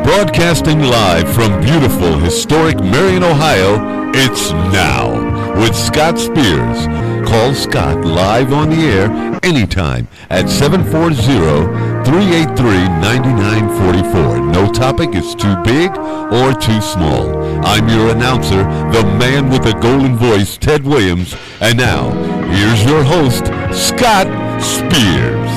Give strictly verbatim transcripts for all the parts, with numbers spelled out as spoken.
Broadcasting live from beautiful, historic Marion, Ohio, it's Now with Scott Spears. Call Scott live on the air anytime at seven four zero, three eight three, nine nine four four. No topic is too big or too small. I'm your announcer, the man with the golden voice, Ted Williams. And now, here's your host, Scott Spears.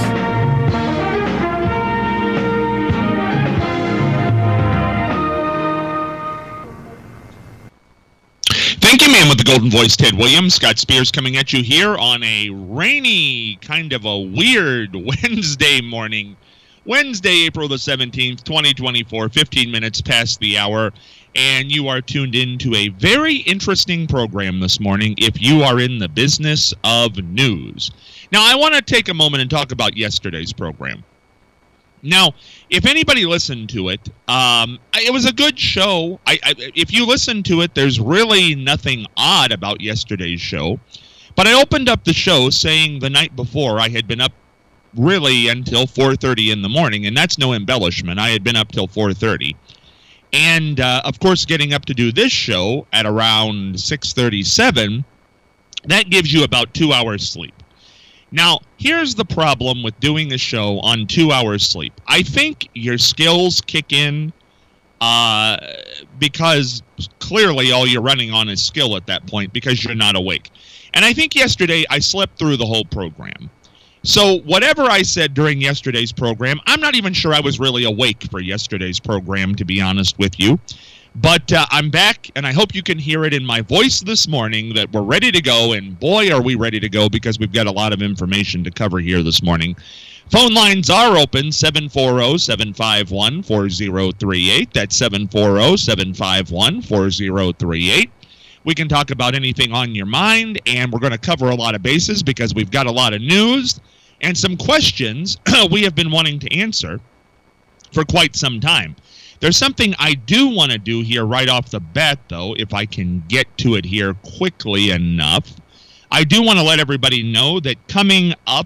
Thank you, man with the golden voice, Ted Williams. Scott Spears coming at you here on a rainy, kind of a weird Wednesday morning. Wednesday, April the seventeenth, twenty twenty-four, fifteen minutes past the hour. And you are tuned in to a very interesting program this morning if you are in the business of news. Now, I want to take a moment and talk about yesterday's program. Now, if anybody listened to it, um, it was a good show. I, I, if you listen to it, there's really nothing odd about yesterday's show. But I opened up the show saying the night before I had been up really until four thirty in the morning, and that's no embellishment. I had been up till four thirty. And, uh, of course, getting up to do this show at around six thirty-seven, that gives you about two hours sleep. Now, here's the problem with doing a show on two hours sleep. I think your skills kick in uh, because clearly all you're running on is skill at that point because you're not awake. And I think yesterday I slept through the whole program. So whatever I said during yesterday's program, I'm not even sure I was really awake for yesterday's program, to be honest with you. But uh, I'm back, and I hope you can hear it in my voice this morning that we're ready to go, and boy, are we ready to go because we've got a lot of information to cover here this morning. Phone lines are open, seven four zero, seven five one, four zero three eight. That's seven four zero, seven five one, four zero three eight. We can talk about anything on your mind, and we're going to cover a lot of bases because we've got a lot of news and some questions we have been wanting to answer for quite some time. There's something I do want to do here right off the bat, though, if I can get to it here quickly enough. I do want to let everybody know that coming up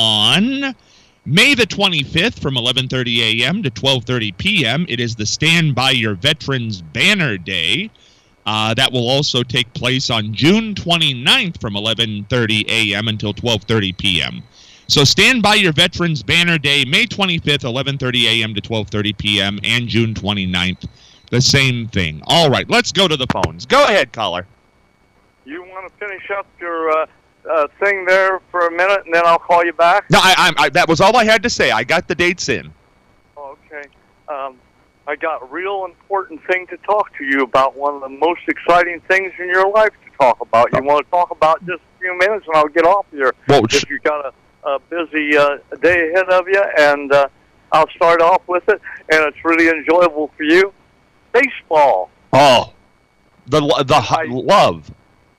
on May the twenty-fifth from eleven thirty a.m. to twelve thirty p.m., it is the Stand By Your Veterans Banner Day. Uh, that will also take place on June twenty-ninth from eleven thirty a.m. until twelve thirty p.m. So Stand By Your Veterans Banner Day, May twenty-fifth, eleven thirty a.m. to twelve thirty p.m., and June twenty-ninth, the same thing. All right, let's go to the phones. Go ahead, caller. You want to finish up your uh, uh, thing there for a minute, and then I'll call you back? No, I, I, I, that was all I had to say. I got the dates in. Okay. Um, I got a real important thing to talk to you about, one of the most exciting things in your life to talk about. You want to talk about just a few minutes, and I'll get off here. Well, if you got a a busy uh, day ahead of you, and uh, I'll start off with it, and it's really enjoyable for you. Baseball. Oh, the the I, love.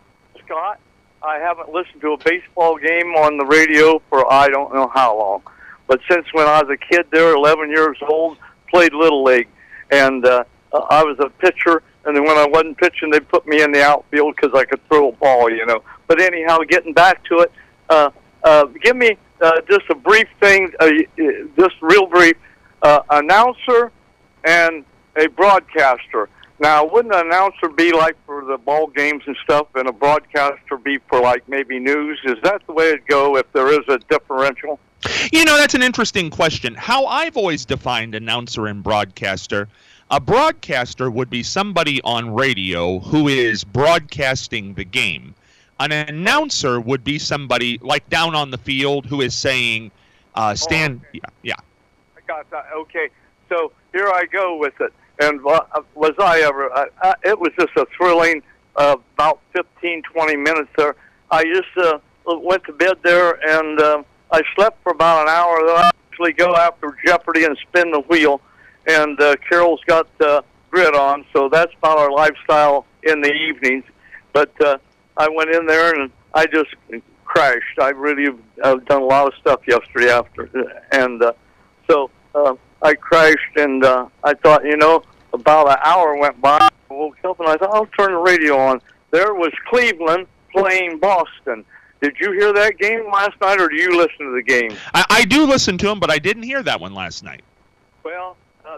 Scott, I haven't listened to a baseball game on the radio for I don't know how long, but since when I was a kid there, eleven years old, played Little League, and uh, I was a pitcher, and then when I wasn't pitching, they put me in the outfield because I could throw a ball, you know. But anyhow, getting back to it, uh, Uh, give me uh, just a brief thing, uh, just real brief, uh, announcer and a broadcaster. Now, wouldn't an announcer be like for the ball games and stuff, and a broadcaster be for like maybe news? Is that the way it'd go if there is a differential? You know, that's an interesting question. How I've always defined announcer and broadcaster, a broadcaster would be somebody on radio who is broadcasting the game. An announcer would be somebody like down on the field who is saying, uh, stand, oh, okay. yeah, yeah. I got that. Okay, so here I go with it. And was I ever, uh, uh, it was just a thrilling uh, about fifteen, twenty minutes there. I just uh, went to bed there, and uh, I slept for about an hour. Then I actually go after Jeopardy and spin the wheel. And uh, Carol's got uh, grid on, so that's about our lifestyle in the evenings. But uh, I went in there and I just crashed. I really have done a lot of stuff yesterday after, and uh, so uh, I crashed. And uh, I thought, you know, about an hour went by. I woke up and I thought, I'll turn the radio on. There was Cleveland playing Boston. Did you hear that game last night, or do you listen to the game? I, I do listen to them, but I didn't hear that one last night. Well, uh,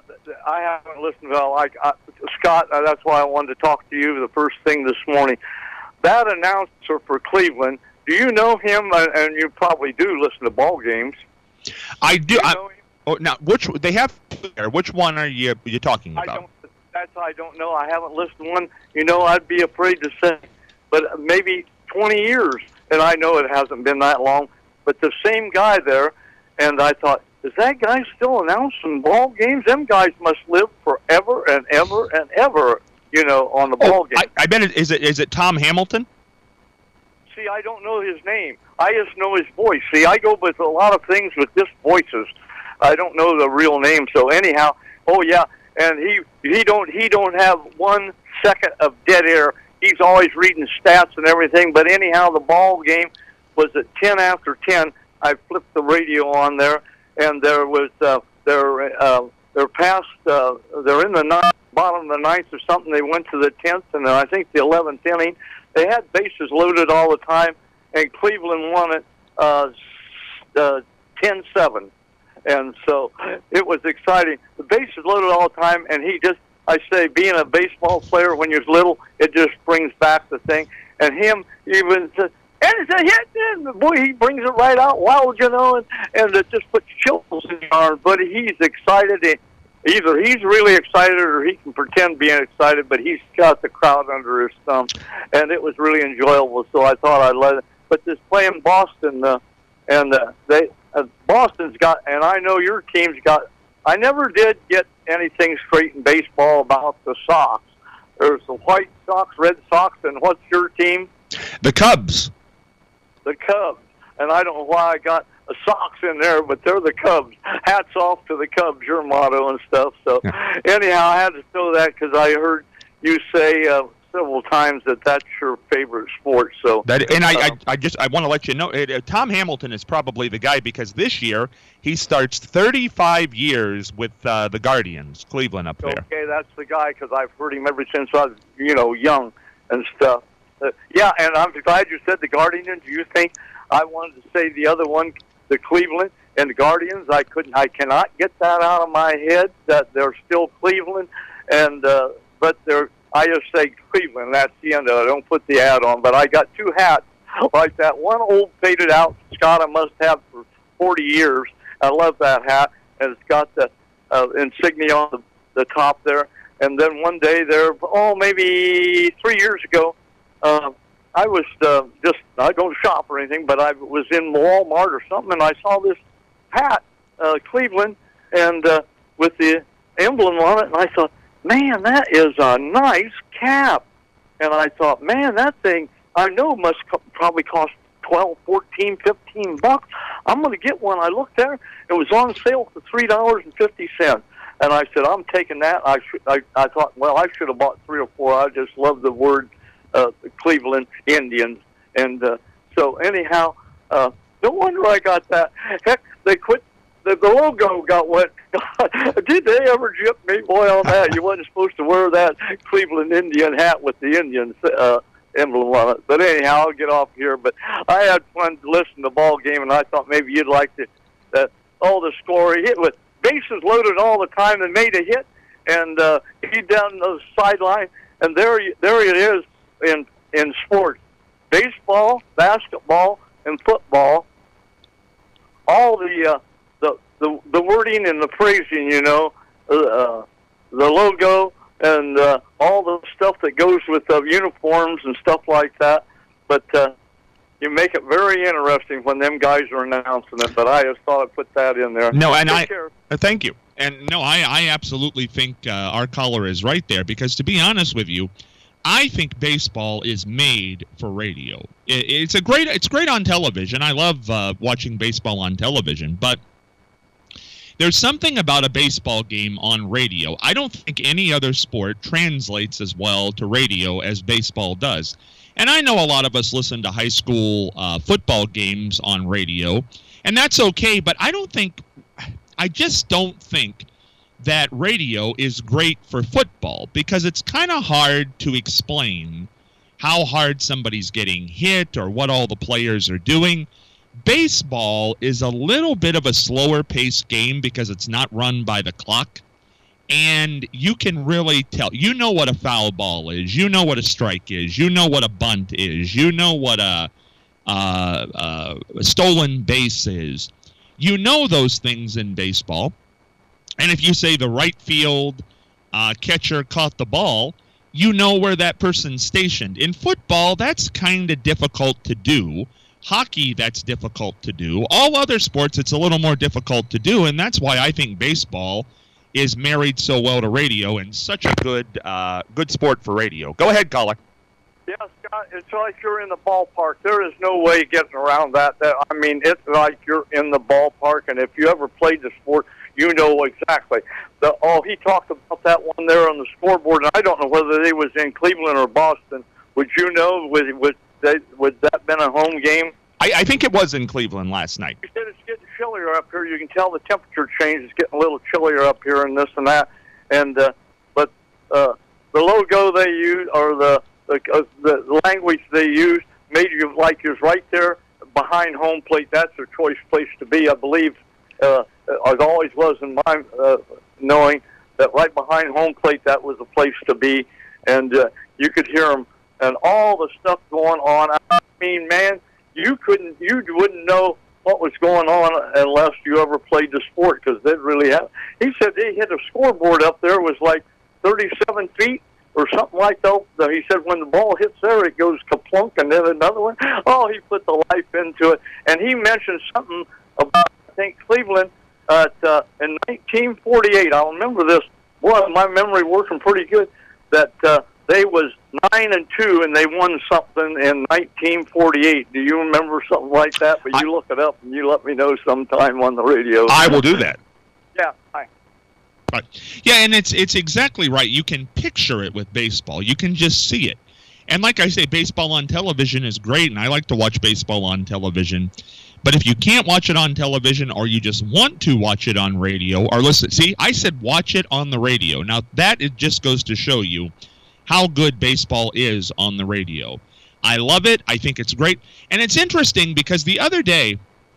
I haven't listened to it. Like uh, Scott, uh, that's why I wanted to talk to you the first thing this morning. That announcer for Cleveland, do you know him? Uh, and you probably do listen to ball games. I do. do I, oh, now, which they have there? Which one are you you talking about? I don't. That's I don't know. I haven't listened to one. You know, I'd be afraid to say, but maybe twenty years, and I know it hasn't been that long. But the same guy there, and I thought, is that guy still announcing ball games? Them guys must live forever and ever and ever, you know, on the ball oh, game. I, I bet it is it is it Tom Hamilton? See, I don't know his name. I just know his voice. See, I go with a lot of things with just voices. I don't know the real name. So anyhow, oh yeah, and he he don't he don't have one second of dead air. He's always reading stats and everything. But anyhow, the ball game was at ten after ten. I flipped the radio on there, and there was uh, they're uh, they're past uh, they're in the ninth, bottom of the ninth or something. They went to the tenth, and I think the eleventh inning. They had bases loaded all the time, and Cleveland won it uh, uh, ten seven. And so it was exciting. The bases loaded all the time, and he just, I say, being a baseball player when you're little, it just brings back the thing. And him even said, and it's a hit, and boy, he brings it right out wild, you know, and, and it just puts chills in your arm. But he's excited. Either he's really excited or he can pretend being excited, but he's got the crowd under his thumb. And it was really enjoyable, so I thought I'd let it. But this playing Boston, uh, and uh, they uh, Boston's got, and I know your team's got, I never did get anything straight in baseball about the Sox. There's the White Sox, Red Sox, and what's your team? The Cubs. The Cubs. And I don't know why I got a Sox in there, but they're the Cubs. Hats off to the Cubs, your motto and stuff. So yeah. Anyhow, I had to throw that because I heard you say uh, several times that that's your favorite sport. So that, and I, um, I, I just I want to let you know, it, uh, Tom Hamilton is probably the guy because this year he starts thirty-five years with uh, the Guardians, Cleveland up there. Okay, that's the guy because I've heard him ever since I was, you know, young and stuff. Uh, yeah, and I'm glad you said the Guardians. Do you think I wanted to say the other one, the Cleveland and the Guardians? I couldn't. I cannot get that out of my head that they're still Cleveland, and uh, but they're. I just say Cleveland. That's the end of it. I don't put the ad on. But I got two hats like that. One old faded out Scott I must have for forty years. I love that hat, and it's got the uh, insignia on the, the top there. And then one day there, oh maybe three years ago. Uh, I was uh, just, I don't shop or anything, but I was in Walmart or something, and I saw this hat, uh, Cleveland, and uh, with the emblem on it, and I thought, man, that is a nice cap. And I thought, man, that thing, I know must co- probably cost twelve, fourteen, fifteen bucks. I'm going to get one. I looked there. It was on sale for three dollars and fifty cents. And I said, I'm taking that. I, should, I, I thought, well, I should have bought three or four. I just love the word Uh, the Cleveland Indians, and uh, so anyhow, uh, no wonder I got that. Heck, they quit. The, the logo got wet. Did they ever jip me, boy, on that? You wasn't supposed to wear that Cleveland Indian hat with the Indians uh, emblem on it. But anyhow, I'll get off here. But I had fun to listen to the ball game, and I thought maybe you'd like to. Uh, all the score, he hit with bases loaded all the time, and made a hit, and uh, he down the sideline, and there, there it is. In in sports, baseball, basketball, and football, all the uh, the, the the wording and the phrasing, you know, uh, the logo and uh, all the stuff that goes with the uniforms and stuff like that. But uh, you make it very interesting when them guys are announcing it. But I just thought I'd put that in there. No, and Take I uh, thank you. And no, I I absolutely think uh, our caller is right there because to be honest with you, I think baseball is made for radio. It's a great. It's great on television. I love uh, watching baseball on television, but there's something about a baseball game on radio. I don't think any other sport translates as well to radio as baseball does. And I know a lot of us listen to high school uh, football games on radio, and that's okay. But I don't think. I just don't think that radio is great for football because it's kind of hard to explain how hard somebody's getting hit or what all the players are doing. Baseball is a little bit of a slower paced game because it's not run by the clock. And you can really tell. You know what a foul ball is. You know what a strike is. You know what a bunt is. You know what a, uh, uh, a stolen base is. You know those things in baseball. And if you say the right field uh, catcher caught the ball, you know where that person's stationed. In football, that's kind of difficult to do. Hockey, that's difficult to do. All other sports, it's a little more difficult to do, and that's why I think baseball is married so well to radio and such a good uh, good sport for radio. Go ahead, caller. Yeah, Scott, it's like you're in the ballpark. There is no way getting around that. that. I mean, it's like you're in the ballpark, and if you ever played the sport, you know exactly. The, oh, he talked about that one there on the scoreboard, and I don't know whether they was in Cleveland or Boston. Would you know? Would, would, they, would that been a home game? I, I think it was in Cleveland last night. You said it's getting chillier up here. You can tell the temperature change. It's getting a little chillier up here and this and that. And uh, But uh, the logo they use, or the, the, uh, the language they use, made you like you're right there behind home plate. That's their choice place to be, I believe. Uh, it always was in my uh, knowing that right behind home plate, that was the place to be. And uh, you could hear them and all the stuff going on. I mean, man, you couldn't, you wouldn't know what was going on unless you ever played the sport, because they'd really have. He said they hit a scoreboard up there was like thirty-seven feet or something like that. He said when the ball hits there, it goes kaplunk, and then another one. Oh, he put the life into it. And he mentioned something about, I think, Cleveland at, uh, in nineteen forty-eight. I remember this. Boy, my memory working pretty good. That uh, they was nine and two, and they won something in nineteen forty-eight. Do you remember something like that? But you I, look it up, and you let me know sometime on the radio. I will do that. Yeah, hi. Right. Yeah, and it's it's exactly right. You can picture it with baseball. You can just see it. And like I say, baseball on television is great, and I like to watch baseball on television. But if you can't watch it on television, or you just want to watch it on radio, or listen, see, I said watch it on the radio. Now, that it just goes to show you how good baseball is on the radio. I love it. I think it's great. And it's interesting because the other day,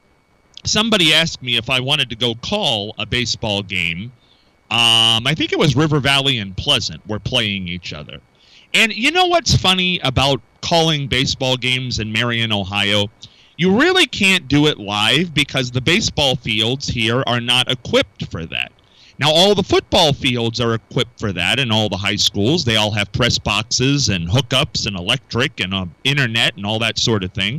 somebody asked me if I wanted to go call a baseball game. Um, I think it was River Valley and Pleasant were playing each other. And you know what's funny about calling baseball games in Marion, Ohio? You really can't do it live because the baseball fields here are not equipped for that. Now, all the football fields are equipped for that in all the high schools. They all have press boxes and hookups and electric and uh, internet and all that sort of thing.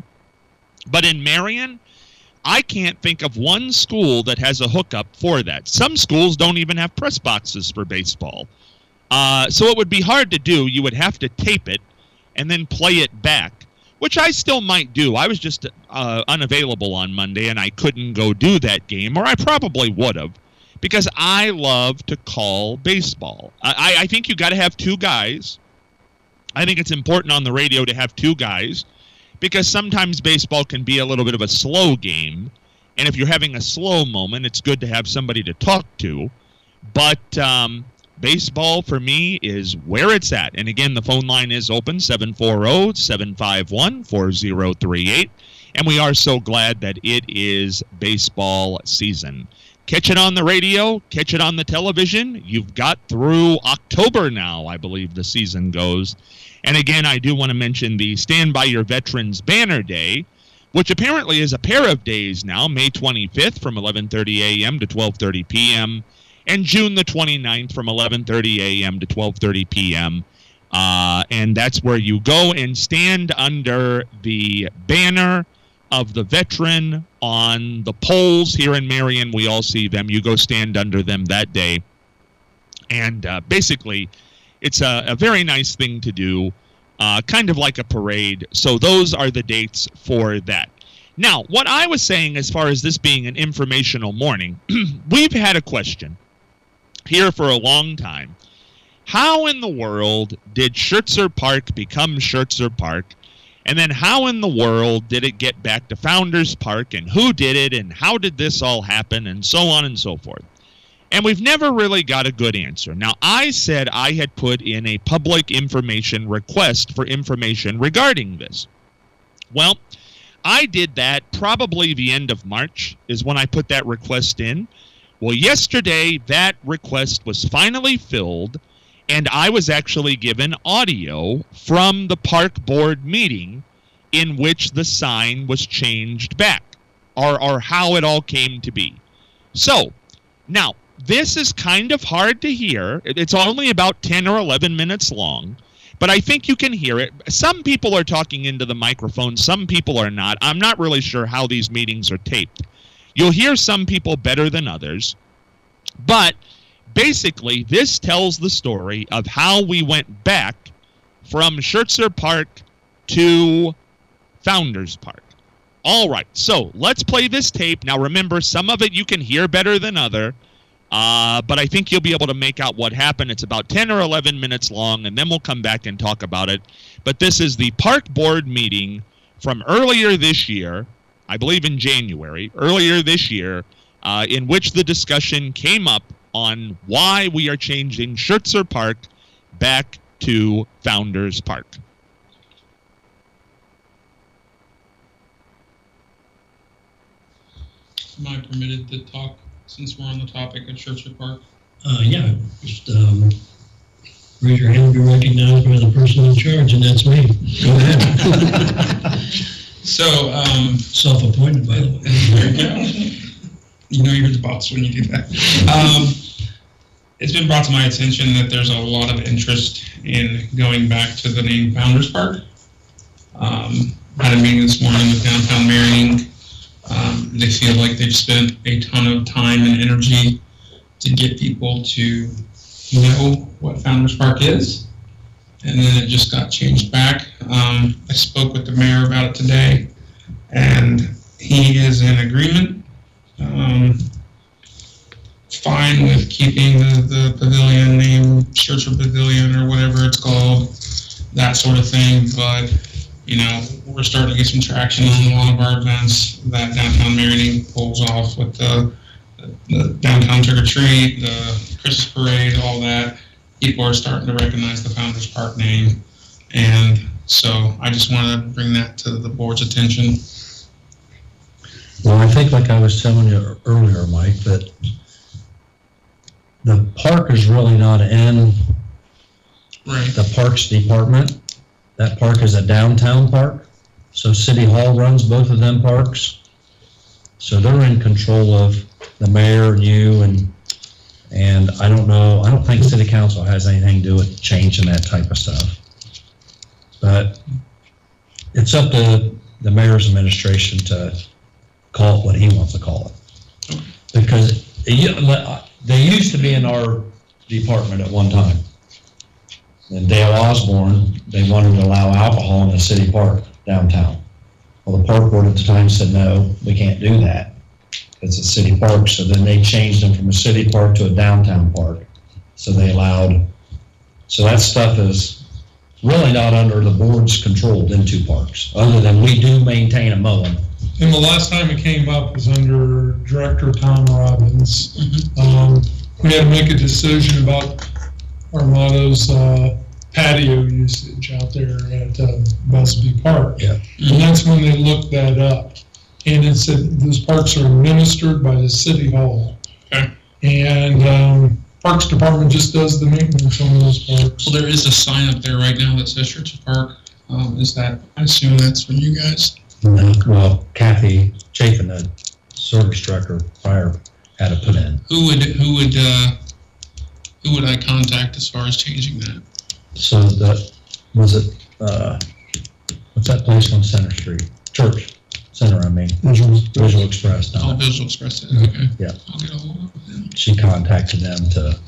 But in Marion, I can't think of one school that has a hookup for that. Some schools don't even have press boxes for baseball. Uh, so it would be hard to do. You would have to tape it and then play it back, which I still might do. I was just uh, unavailable on Monday, and I couldn't go do that game, or I probably would have, because I love to call baseball. I, I think you got to have two guys. I think it's important on the radio to have two guys, because sometimes baseball can be a little bit of a slow game, and if you're having a slow moment, it's good to have somebody to talk to. But um, baseball, for me, is where it's at. And again, the phone line is open, seven four zero, seven five one, four zero three eight. And we are so glad that it is baseball season. Catch it on the radio, catch it on the television. You've got through October now, I believe the season goes. And again, I do want to mention the Stand By Your Veterans Banner Day, which apparently is a pair of days now, May twenty-fifth from eleven thirty a.m. to twelve thirty p.m., and June the twenty-ninth from eleven thirty a.m. to twelve thirty p.m. Uh, and that's where you go and stand under the banner of the veteran on the poles here in Marion. We all see them. You go stand under them that day. And uh, basically, it's a, a very nice thing to do, uh, kind of like a parade. So those are the dates for that. Now, what I was saying as far as this being an informational morning, we've had a question here for a long time. How in the world did Schertzer Park become Schertzer Park? And then how in the world did it get back to Founders Park, and who did it, and how did this all happen, and so on and so forth? And we've never really got a good answer. Now, I said I had put in a public information request for information regarding this. Well, I did that probably the end of March is when I put that request in. Well, yesterday that request was finally filled, and I was actually given audio from the park board meeting in which the sign was changed back, or, or how it all came to be. So, now, this is kind of hard to hear. It's only about ten or eleven minutes long, but I think you can hear it. Some people are talking into the microphone, some people are not. I'm not really sure how these meetings are taped. You'll hear some people better than others, but basically, this tells the story of how we went back from Schertzer Park to Founders Park. All right, so let's play this tape. Now, remember, some of it you can hear better than other, uh, but I think you'll be able to make out what happened. It's about ten or eleven minutes long, and then we'll come back and talk about it. But this is the park board meeting from earlier this year, I believe in January, earlier this year, uh, in which the discussion came up on why we are changing Schertzer Park back to Founders Park. Am I permitted to talk since we're on the topic of Schertzer Park? Uh, yeah, just um, raise your hand if you're recognized by the person in charge, and that's me. Go ahead. So, um, self-appointed, by the way. There you go. You know you're the boss when you do that. Um, it's been brought to my attention that there's a lot of interest in going back to the name Founders Park. Um, had a meeting this morning with Downtown Marion. Um, they feel like they've spent a ton of time and energy to get people to know what Founders Park is, and then it just got changed back. Um, I spoke with the mayor about it today, and he is in agreement. Um, fine with keeping the, the pavilion name, Schertzer Pavilion or whatever it's called, that sort of thing, but you know, we're starting to get some traction on a lot of our events that Downtown Marion pulls off with the, the Downtown Trick or Treat, the Christmas Parade, all that. People are starting to recognize the Founders Park name, and so I just wanted to bring that to the board's attention. Well, I think like I was telling you earlier, Mike, that the park is really not in Right. the Parks Department. That park is a downtown park, so City Hall runs both of them parks. So they're in control of the mayor and you, and and I don't know, I don't think City Council has anything to do with changing that type of stuff. But it's up to the mayor's administration to call it what he wants to call it. Because it, they used to be in our department at one time. And Dale Osborne, they wanted to allow alcohol in the city park downtown. Well, the park board at the time said, no, we can't do that. It's a city park. So then they changed them from a city park to a downtown park. So they allowed, so that stuff is really not under the board's control in two parks, other than we do maintain a mowing. And the last time it came up was under Director Tom Robbins. Mm-hmm. Um, we had to make a decision about Armado's uh, patio usage out there at uh, Busby Park. Yeah. And that's when they looked that up. And it said those parks are administered by the City Hall. Okay. And um, Parks Department just does the maintenance on those parks. Well, there is a sign up there right now that says Schertzer Park. Um, is that, I assume that's from you guys? No, well, Kathy Chafin, the service director prior, had to put in. Who would, who would, uh, who would I contact as far as changing that? So that, was it, uh, what's that place on Center Street? Church Center, I mean. Visual, Visual Express. Oh, No. Visual Express, okay. Yeah. I'll get a hold of them. She contacted them to,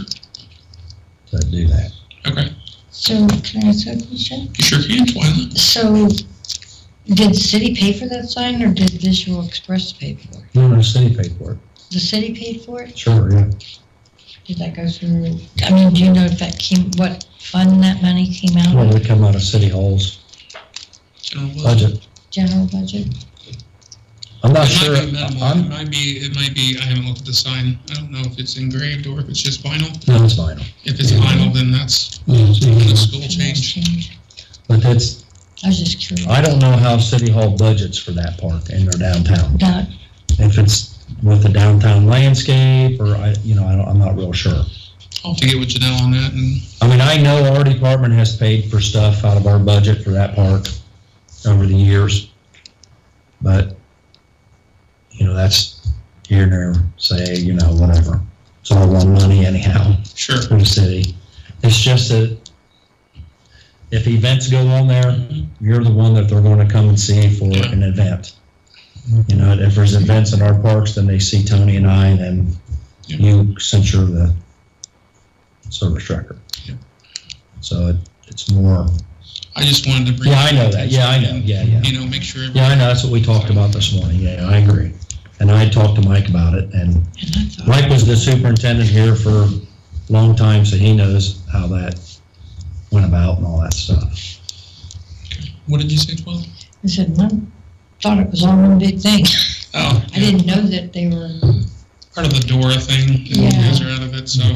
to do that. Okay. So, can I ask a question? You sure can, Twyla. So, did the city pay for that sign, or did Visual Express pay for it? No, the city paid for it. The city paid for it? Sure, yeah. Did that go through, I mean, do you know if that came, what fund that money came out Well, of? they come out of City Hall's General budget. budget. General budget? I'm not It sure. might be minimal. It I'm, might be, it might be, I haven't looked at the sign. I don't know if it's engraved or if it's just vinyl. no, it's vinyl. If it's vinyl, then that's Mm-hmm. the school Nice change. change. But it's, I was just curious. I don't know how City Hall budgets for that park in their downtown. Not, If it's, with the downtown landscape, or I, you know, I don't, I'm not real sure. I'll have to get with Janelle on that. And I mean, I know our department has paid for stuff out of our budget for that park over the years, but, you know, that's here and there, say, you know, whatever. It's all one money anyhow sure. for the city. It's just that if events go on there, you're the one that they're going to come and see for Yeah. an event. You know, if there's events in our parks, then they see Tony and I, and then Yeah. you, since you're the service director. Yeah. So it, it's more, I just wanted to bring. yeah, I know that. Yeah, I know. Yeah, yeah. You know, make sure. Yeah, I know. That's what we talked about this morning. Yeah, I agree. And I talked to Mike about it, and And I thought, Mike was the superintendent here for a long time, so he knows how that went about and all that stuff. What did you say, twelve? I said, I thought it was all one big thing. Oh, I didn't know that they were, part of the Dora thing. And you Yeah. guys are out of it, so.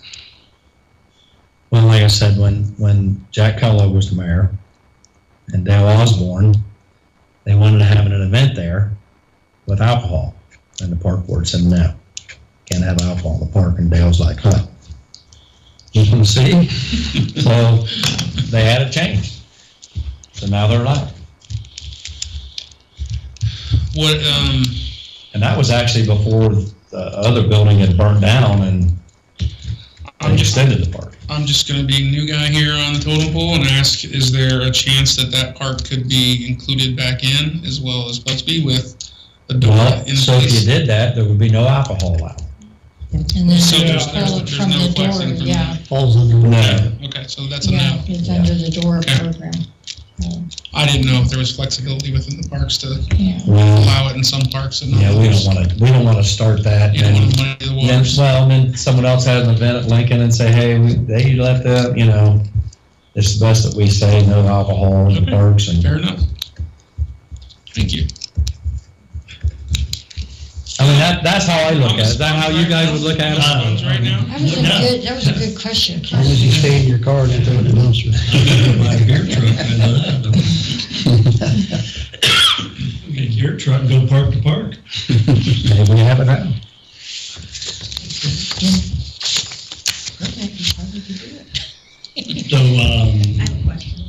Well, like I said, when, when Jack Kellogg was the mayor and Dale Osborne, they wanted to have an event there with alcohol. And the park board said, no, can't have alcohol in the park. And Dale's like, huh? You can see? So they had it changed. So now they're allowed. What, um, And that was actually before the other building had burned down and they I'm just, extended the park. I'm just gonna be new guy here on the totem pole and ask, is there a chance that that park could be included back in as well as Bugsby with the Dora Well, in so if you place? did that, there would be no alcohol allowed. and then So they there's- pull there's- it there's from no the door, flexing from yeah. Falls under. No. Okay, so that's a Yeah, no. it's Yeah. under the door Okay. program. So, I didn't know if there was flexibility within the parks to yeah. Well, allow it in some parks and not yeah, we don't others. want to, we don't want to start that. You don't and want to muddy the then, waters. well, and then someone else has an event at Lincoln and say, hey, we, they let the, you know, it's best that we say no alcohol in the Okay. parks. And Fair enough. Thank you. I mean, that, that's how I look at it. Is that how you guys would look at it? Phones right now? That was a Yeah. good, that was a good question. As long as you stay in your car and throw it in the dumpster. Get your truck, and go park to park. Maybe we have it now. Okay, you probably could do it. So, um, I have a question.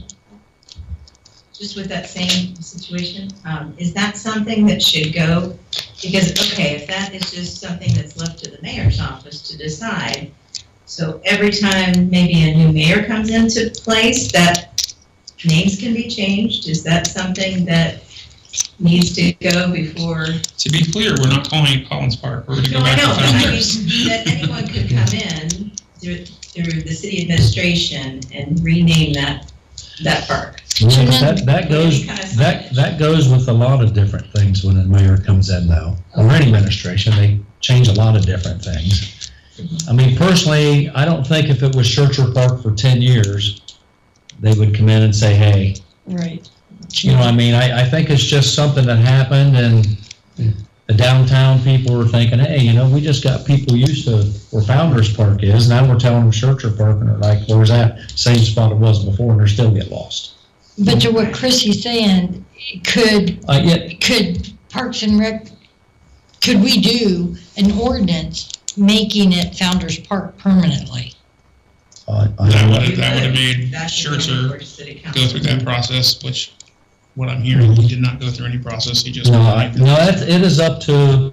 Just with that same situation, um, is that something that should go? Because, okay, if that is just something that's left to the mayor's office to decide, so every time maybe a new mayor comes into place, that names can be changed? Is that something that needs to go before? To be clear, we're not calling it Collins Park. We're going to No, go I back know, to but I mean, Founders. that anyone could come in through, through the city administration and rename that, that park. Yeah, That, that goes, that, that goes with a lot of different things when a mayor comes in though. Or any administration, they change a lot of different things. I mean, personally, I don't think if it was Schertzer Park for ten years, they would come in and say, hey, Right. you know, I mean, I, I think it's just something that happened and the downtown people were thinking, hey, you know, we just got people used to where Founders Park is. Now we're telling them Schertzer Park and they're like, where's that? Same spot it was before and they still get lost. But to what Chrissy's saying, could, Uh, yeah, could Parks and Rec, could we do an ordinance making it Founder's Park permanently? uh, I That don't know. would, that would have made That should be Schertzer for city council. go through that process, which, what I'm hearing, he did not go through any process. He just. No, I, no, it, it is up to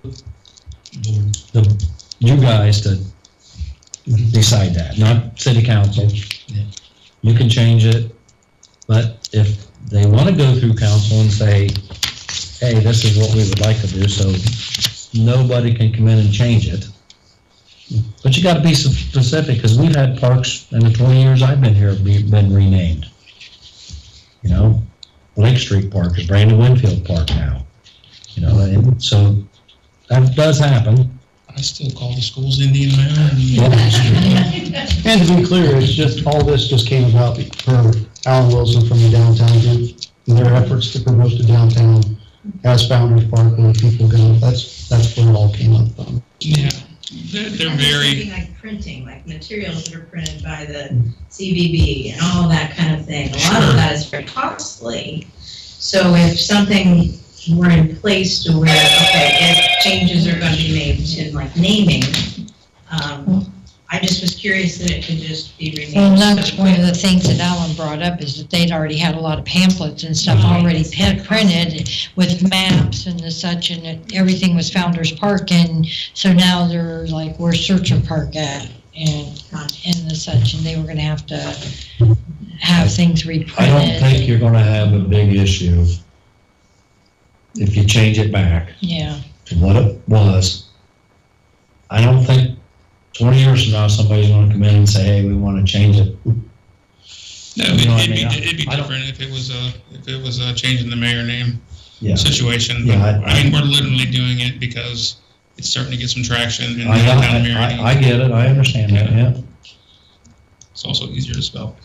the, you guys to decide that, not city council. You can change it, but if they want to go through council and say, hey, this is what we would like to do, so nobody can come in and change it. But you gotta be specific, because we've had parks in the twenty years I've been here be, been renamed. You know, Lake Street Park is Brandon Winfield Park now. You know, and so that does happen. I still call the schools Indian Mound. And to be clear, it's just, all this just came about for Alan Wilson from the downtown group, and their efforts to promote the downtown as Founders Park, where people go, that's, that's where it all came up from. Yeah, they're, they're I'm just very, thinking like printing, like materials that are printed by the C V B and all that kind of thing. A lot of that is very costly. So if something were in place to where, okay, if changes are gonna be made to like naming. Um, I just was curious that it could just be renamed. Well, that's so one of quick. the things that Alan brought up, is that they'd already had a lot of pamphlets and stuff already pe- printed with maps and the such, and it, everything was Founder's Park, and so now they're like, where's Searcher Park at? And, and the such, and they were gonna have to have things reprinted. I don't think you're gonna have a big issue if you change it back Yeah, to what it was. I don't think twenty years from now, somebody's gonna come in and say, hey, we wanna change it. No, You it'd, know what I it'd, mean? be, it'd be I don't- different if it was a if it was a changing the mayor name Yeah. situation. But Yeah, I- I, mean, we're literally doing it because it's starting to get some traction in the I, downtown Marion. I, I get it, I understand that, yeah. It's also easier to spell.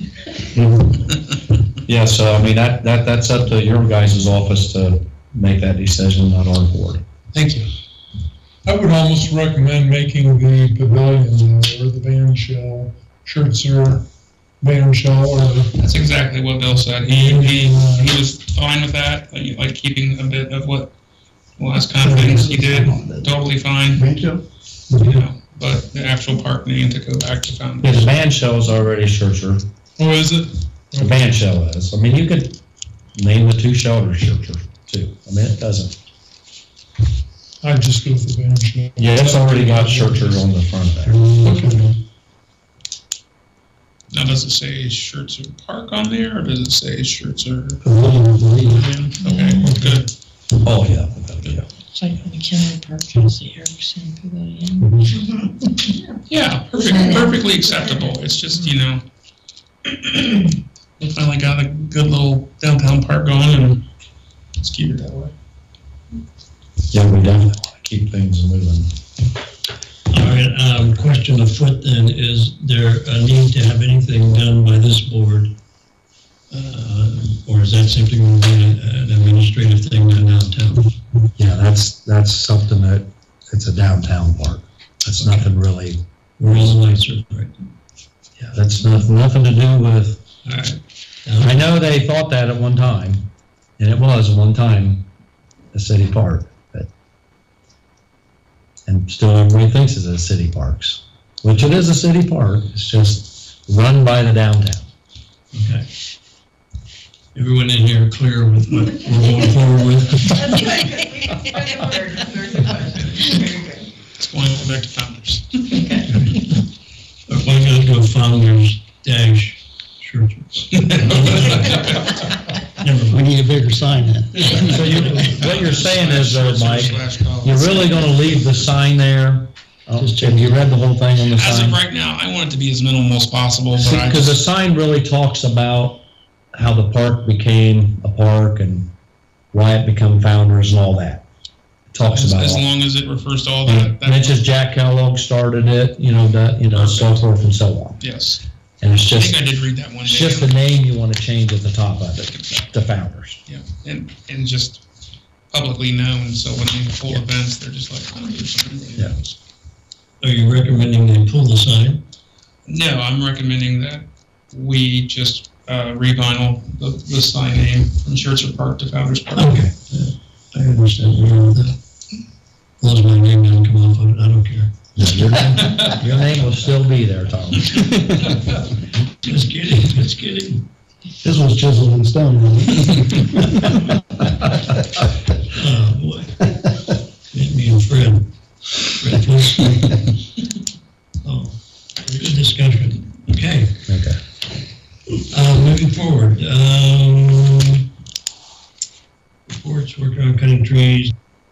Yeah, so I mean, that, that, that's up to your guys' office to make that decision, not our board. Thank you. I would almost recommend making the pavilion uh, or the band shell, Schertzer band shell, or That's exactly what Bill said. He he, he was fine with that, like, like keeping a bit of what the last kind of things he did, totally fine. Band shell? You know, but the actual park needing to go back to Yeah, the Founders. band shell is already Schertzer, oh, is it? the band shell is, I mean, you could name the two shelters Schertzer too, I mean, it doesn't. I'd just go with the band shell. Yeah, it's already got Schertzer on the front there. Okay. Now, does it say Schertzer Park on there, or does it say Schertzer Pavilion, I believe. Pavilion? Okay, good. Oh, yeah, yeah. it's like when McKinley Park has the Erickson Pavilion. Yeah, perfect, perfectly acceptable. It's just, you know, we finally got a good little downtown park going, and let's keep it that way. Yeah, we definitely want to keep things moving. All right, um, question afoot then, is there a need to have anything done by this board? Uh, or is that simply going to be an an administrative thing done downtown? Yeah, that's, that's something that, it's a downtown park. That's nothing really, Where all the lights are right? yeah, that's nothing, nothing to do with, All right. I know they thought that at one time, and it was at one time a city park, but, and still everybody thinks it's a city parks, which it is a city park, it's just run by the downtown. Okay. Everyone in here clear with what we're going forward with? That's good. We heard, heard the question. Very good. It's going back to Founders. Or why not go Founders dash churches? Never We mind. need a bigger sign then. So you, what you're saying is though, Mike, Slash college. you're really gonna leave the sign there? Oh, Have you read the whole thing on the As sign? of right now, I want it to be as minimal as possible, but I Because the just, sign really talks about how the park became a park and why it became Founders and all that. It talks as, about as all. long as it refers to all And that, it that, mentions Jack Kellogg started it, you know, that, you know, so forth and so on. yes. And it's I think just, I did read that one it's day. just the name you want to change at the top of it, to Founders. Yeah, and, and just publicly known, so when they hold events, they're just like, oh, here's something. Yeah. Are you recommending they pull the sign? No, I'm recommending that we just uh, re-vinyl the, the sign name from Schertzer Park to Founders Park. Okay, yeah, I understand. We're on that. As long as my name doesn't come off of it, I don't care. Yeah, your name, your name will still be there, Tom. Just kidding, just kidding. This was chiseled in stone. Oh, boy. Me and Fred. Fred, please. Oh, very good discussion. Okay, Okay. uh, moving forward, um, reports, working on cutting trees.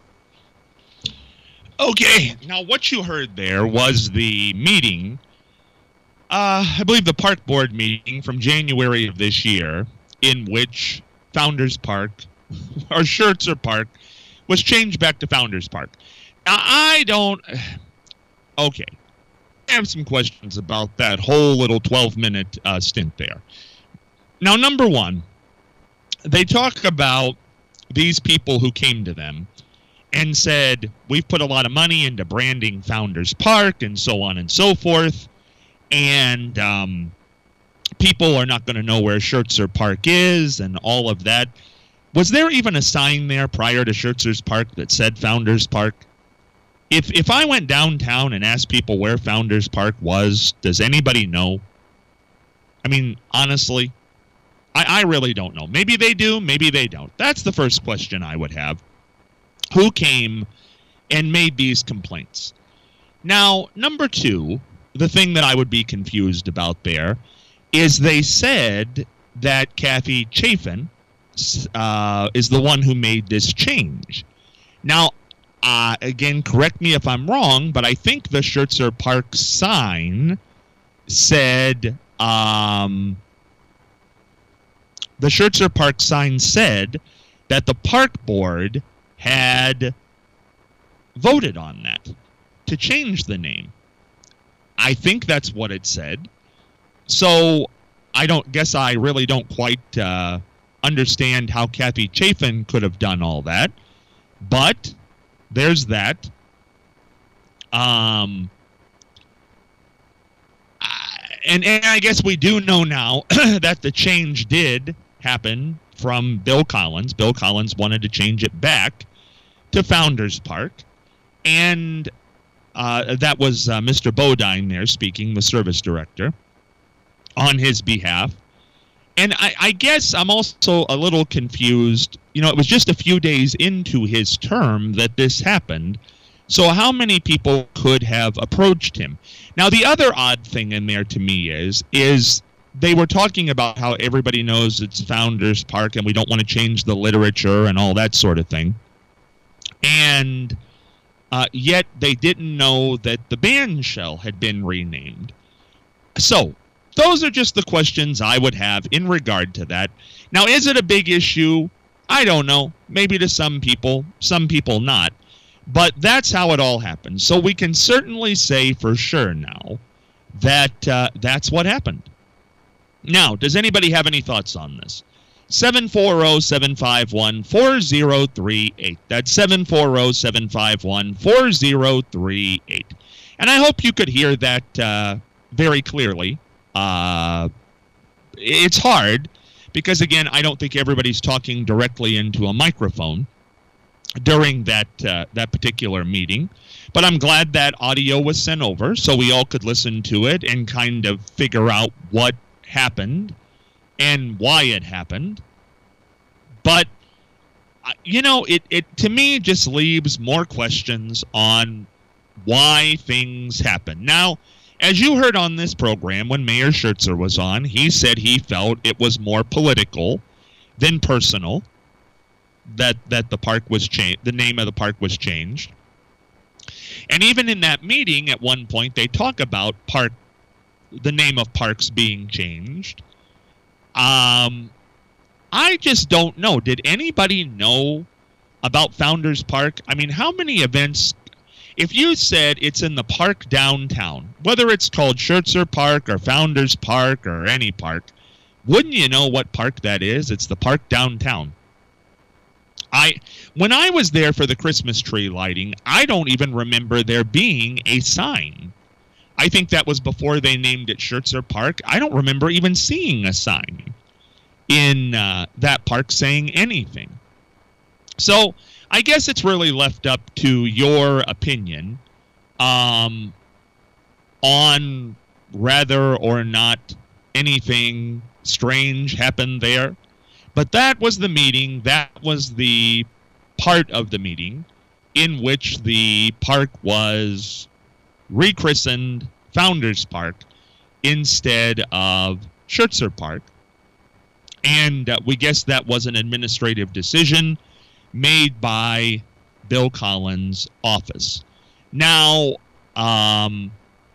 Okay, now what you heard there was the meeting, uh, I believe the park board meeting from January of this year, in which Founders Park, or Schertzer Park, was changed back to Founders Park. Now, I don't, okay, I have some questions about that whole little twelve-minute uh, stint there. Now, number one, they talk about these people who came to them and said, we've put a lot of money into branding Founders Park and so on and so forth, and um, people are not going to know where Schertzer Park is and all of that. Was there even a sign there prior to Schertzer's Park that said Founders Park? If if I went downtown and asked people where Founders Park was, does anybody know? I mean, honestly, I, I really don't know. Maybe they do, maybe they don't. That's the first question I would have. Who came and made these complaints? Now, number two, the thing that I would be confused about there is they said that Kathy Chafin uh, is the one who made this change. Now, uh, again, correct me if I'm wrong, but I think the Schertzer Park sign said, um, the Schertzer Park sign said that the park board had voted on that to change the name. I think that's what it said. So I don't guess I really don't quite uh, understand how Kathy Chafin could have done all that. But there's that. Um, and, and I guess we do know now that the change did happen from Bill Collins. Bill Collins wanted to change it back to Founders Park. And uh, that was uh, Mister Bodine there speaking, the service director, on his behalf. And I, I guess I'm also a little confused. You know, it was just a few days into his term that this happened. So how many people could have approached him? Now, the other odd thing in there to me is, is they were talking about how everybody knows it's Founders Park and we don't want to change the literature and all that sort of thing. And uh, yet they didn't know that the band shell had been renamed. So those are just the questions I would have in regard to that. Now, is it a big issue? I don't know. Maybe to some people, some people not. But that's how it all happened. So we can certainly say for sure now that uh, that's what happened. Now, does anybody have any thoughts on this? seven four zero, seven five one, four zero three eight. That's seven four zero, seven five one, four zero three eight. And I hope you could hear that uh, very clearly. Uh, it's hard because, again, I don't think everybody's talking directly into a microphone during that uh, that particular meeting. But I'm glad that audio was sent over so we all could listen to it and kind of figure out what happened and why it happened. But, you know, it, it to me just leaves more questions on why things happen. Now, as you heard on this program, when Mayor Schertzer was on, he said he felt it was more political than personal that that the park was changed, the name of the park was changed. And even in that meeting, at one point, they talk about park, the name of parks being changed. Um, I just don't know. Did anybody know about Founders Park? I mean, how many events? If you said it's in the park downtown, whether it's called Schertzer Park or Founders Park or any park, wouldn't you know what park that is? It's the park downtown. I when I was there for the Christmas tree lighting, I don't even remember there being a sign. I think that was before they named it Schertzer Park. I don't remember even seeing a sign in uh, that park saying anything. So I guess it's really left up to your opinion um, on whether or not anything strange happened there. But that was the meeting, that was the part of the meeting in which the park was rechristened Founders Park instead of Schertzer Park. And uh, we guess that was an administrative decision made by Bill Collins' office. Now, um,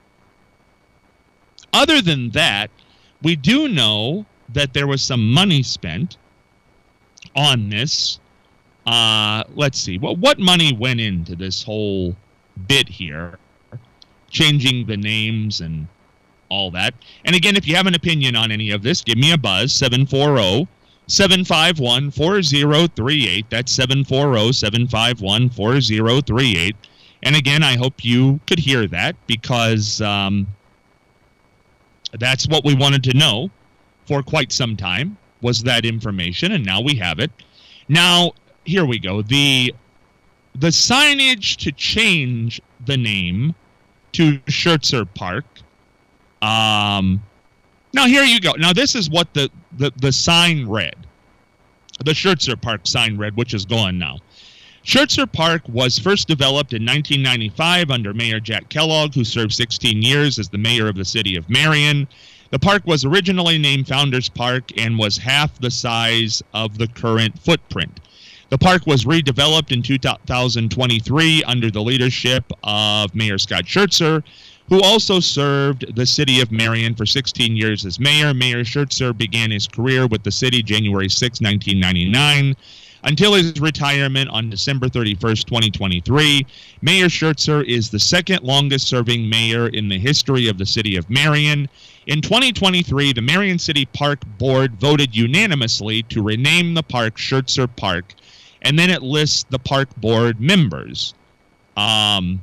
other than that, we do know that there was some money spent on this. Uh, let's see. Well, what money went into this whole bit here? Changing the names and all that. And again, if you have an opinion on any of this, give me a buzz, seven four zero, seven five one, four zero three eight. That's seven four zero, seven five one, four zero three eight. And again, I hope you could hear that because um, that's what we wanted to know for quite some time, was that information, and now we have it. Now, here we go. The the signage to change the name to Schertzer Park. Um, now, here you go. Now, this is what the, the, the sign read. The Schertzer Park sign read, which is gone now. Schertzer Park was first developed in nineteen ninety-five under Mayor Jack Kellogg, who served sixteen years as the mayor of the city of Marion. The park was originally named Founders Park and was half the size of the current footprint. The park was redeveloped in two thousand twenty-three under the leadership of Mayor Scott Schertzer, who also served the city of Marion for sixteen years as mayor. Mayor Schertzer began his career with the city January sixth, nineteen ninety-nine, until his retirement on December thirty-first, twenty twenty-three. Mayor Schertzer is the second longest serving mayor in the history of the city of Marion. In twenty twenty-three, the Marion City Park Board voted unanimously to rename the park Schertzer Park, and then it lists the park board members, um,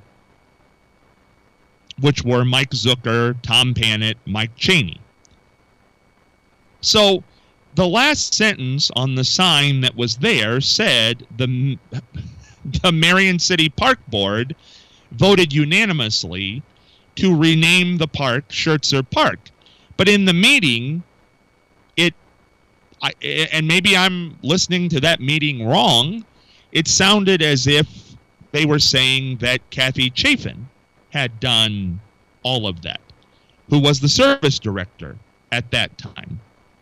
which were Mike Zucker, Tom Pannett, Mike Cheney. So the last sentence on the sign that was there said the, the Marion City Park Board voted unanimously to rename the park Schertzer Park. But in the meeting, it, I, and maybe I'm listening to that meeting wrong, it sounded as if they were saying that Kathy Chafin had done all of that, who was the service director at that time.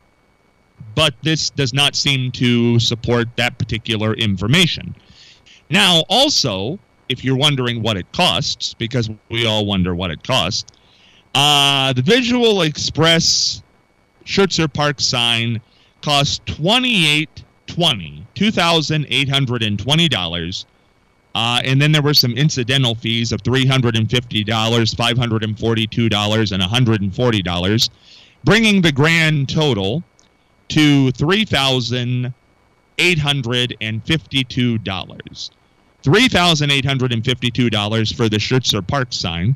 But this does not seem to support that particular information. Now, also, if you're wondering what it costs, because we all wonder what it costs, uh, the Visual Express Schertzer Park sign cost twenty-eight twenty, two thousand eight hundred twenty dollars. Uh, and then there were some incidental fees of three hundred fifty dollars, five hundred forty-two dollars, and one hundred forty dollars, bringing the grand total to three thousand eight hundred fifty-two dollars. three thousand eight hundred fifty-two dollars for the Schertzer Park sign.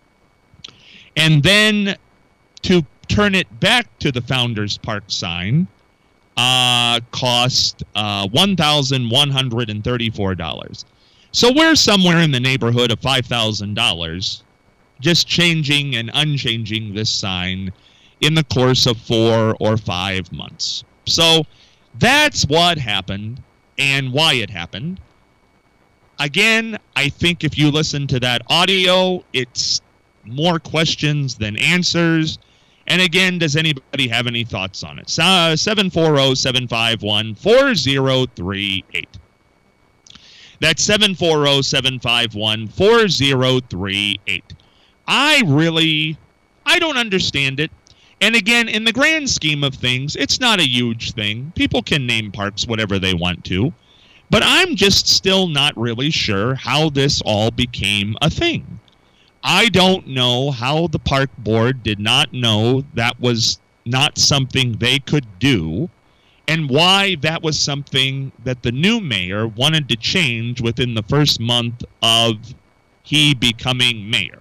And then to turn it back to the Founders Park sign uh, cost uh, one thousand one hundred thirty-four dollars. So we're somewhere in the neighborhood of five thousand dollars just changing and unchanging this sign in the course of four or five months. So that's what happened and why it happened. Again, I think if you listen to that audio, it's more questions than answers. And again, does anybody have any thoughts on it? seven four zero, seven five one, four zero three eight. That's seven four zero, seven five one, four zero three eight. I really, I don't understand it. And again, in the grand scheme of things, it's not a huge thing. People can name parks whatever they want to. But I'm just still not really sure how this all became a thing. I don't know how the park board did not know that was not something they could do, and why that was something that the new mayor wanted to change within the first month of he becoming mayor.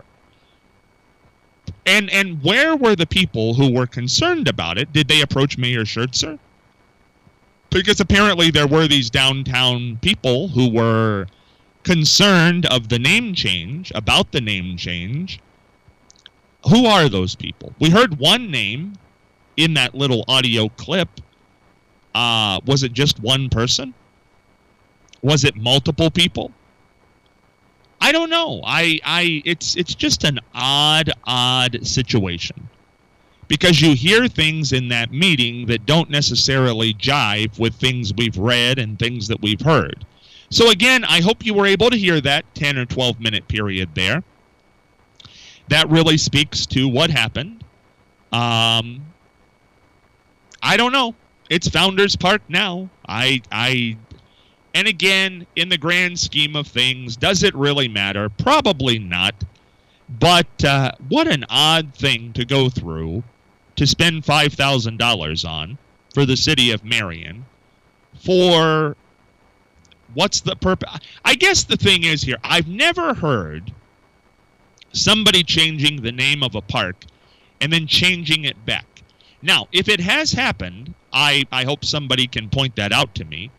And and where were the people who were concerned about it? Did they approach Mayor Schertzer? Because apparently there were these downtown people who were concerned of the name change, about the name change. Who are those people? We heard one name in that little audio clip. Uh, was it just one person? Was it multiple people? I don't know. I, I, it's, it's just an odd, odd situation. Because you hear things in that meeting that don't necessarily jive with things we've read and things that we've heard. So again, I hope you were able to hear that ten or twelve minute period there. That really speaks to what happened. Um, I don't know. It's Founders Park now. I, I, and again, in the grand scheme of things, does it really matter? Probably not. But uh, what an odd thing to go through to spend five thousand dollars on for the city of Marion for what's the purpose? I guess the thing is here, I've never heard somebody changing the name of a park and then changing it back. Now, if it has happened, I, I hope somebody can point that out to me.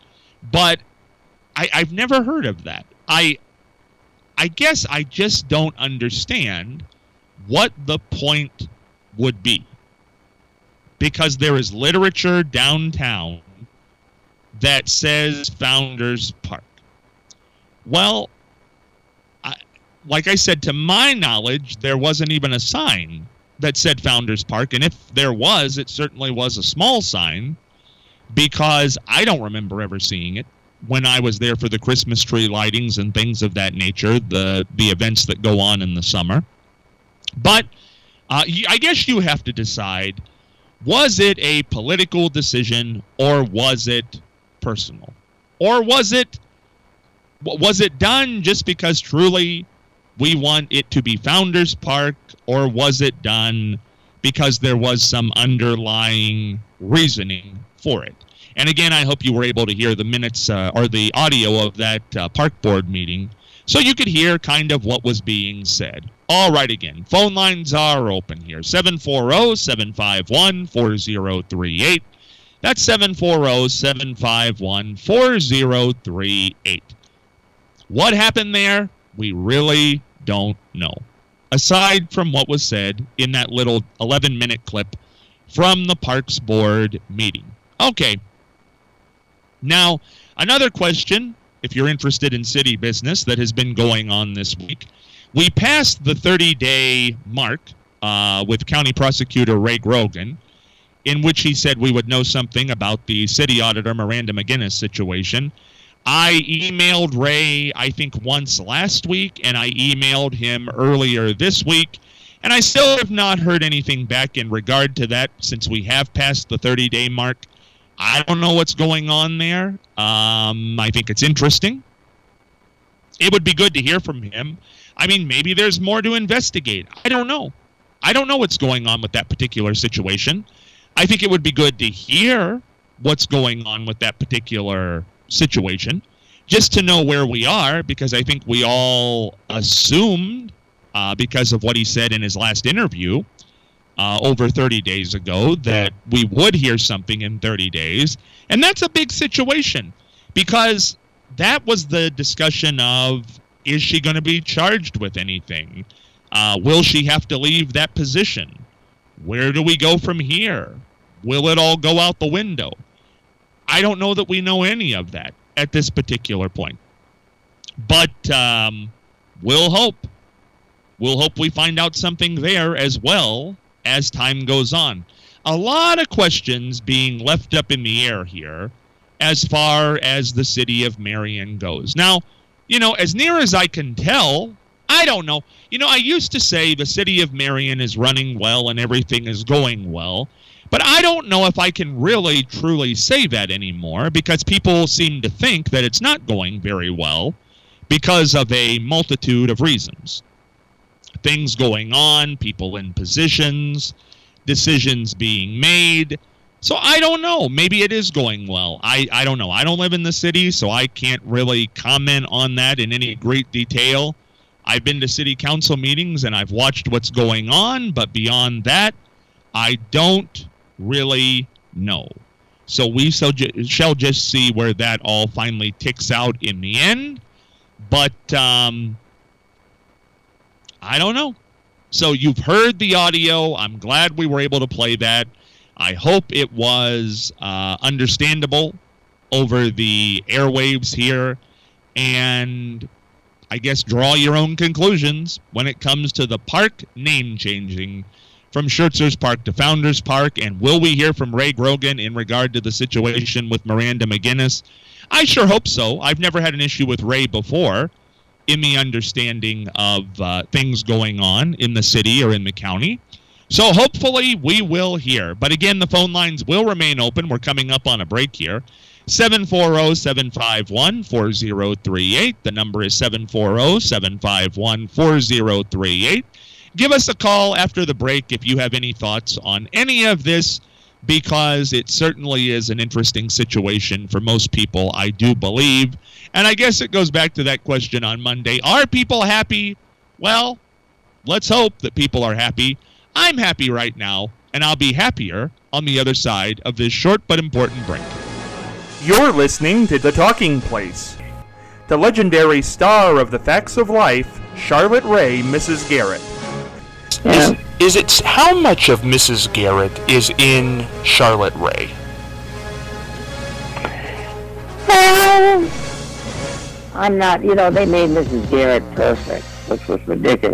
But I, I've never heard of that. I I guess I just don't understand what the point would be. Because there is literature downtown that says Founders Park. Well, I, like I said, to my knowledge, there wasn't even a sign that said Founders Park. And if there was, it certainly was a small sign, because I don't remember ever seeing it when I was there for the Christmas tree lightings and things of that nature, the, the events that go on in the summer. But uh, I guess you have to decide, was it a political decision or was it personal? Or was it was it done just because truly we want it to be Founders Park, or was it done because there was some underlying reasoning for it? And again, I hope you were able to hear the minutes uh, or the audio of that uh, park board meeting so you could hear kind of what was being said. All right, again, phone lines are open here. seven four zero, seven five one, four zero three eight. That's seven four zero, seven five one, four zero three eight. What happened there? We really don't know. Aside from what was said in that little eleven-minute clip from the Parks Board meeting. Okay. Now, another question, if you're interested in city business, that has been going on this week. We passed the thirty-day mark uh, with County Prosecutor Ray Grogan, in which he said we would know something about the city auditor Miranda McGinnis situation. I emailed Ray, I think, once last week, and I emailed him earlier this week, and I still have not heard anything back in regard to that since we have passed the thirty-day mark. I don't know what's going on there. Um, I think it's interesting. It would be good to hear from him. I mean, maybe there's more to investigate. I don't know. I don't know what's going on with that particular situation. I think it would be good to hear what's going on with that particular situation, just to know where we are, because I think we all assumed, uh, because of what he said in his last interview uh, over thirty days ago, that we would hear something in thirty days. And that's a big situation, because that was the discussion of, is she going to be charged with anything? Uh, will she have to leave that position? Where do we go from here? Will it all go out the window? I don't know that we know any of that at this particular point. But um, we'll hope. We'll hope we find out something there as well as time goes on. A lot of questions being left up in the air here as far as the city of Marion goes. Now, you know, as near as I can tell, I don't know. You know, I used to say the city of Marion is running well and everything is going well. But I don't know if I can really, truly say that anymore, because people seem to think that it's not going very well because of a multitude of reasons. Things going on, people in positions, decisions being made. So I don't know. Maybe it is going well. I, I don't know. I don't live in the city, so I can't really comment on that in any great detail. I've been to city council meetings and I've watched what's going on, but beyond that, I don't really know. So we so ju- shall just see where that all finally ticks out in the end. But um, I don't know. So you've heard the audio. I'm glad we were able to play that. I hope it was uh, understandable over the airwaves here. And I guess draw your own conclusions when it comes to the park name changing from Schertzer's Park to Founders Park. And will we hear from Ray Grogan in regard to the situation with Miranda McGinnis? I sure hope so. I've never had an issue with Ray before in the understanding of uh, things going on in the city or in the county. So hopefully we will hear. But again, the phone lines will remain open. We're coming up on a break here. seven four zero, seven five one, four zero three eight. The number is seven four zero, seven five one, four zero three eight. Give us a call after the break if you have any thoughts on any of this, because it certainly is an interesting situation for most people, I do believe. And I guess it goes back to that question on Monday. Are people happy? Well, let's hope that people are happy. I'm happy right now, and I'll be happier on the other side of this short but important break. You're listening to The Talking Place. The legendary star of The Facts of Life, Charlotte Rae, Missus Garrett. Is, is it how much of Missus Garrett is in Charlotte Rae? Well, I'm not, you know, they made Missus Garrett perfect, which was ridiculous.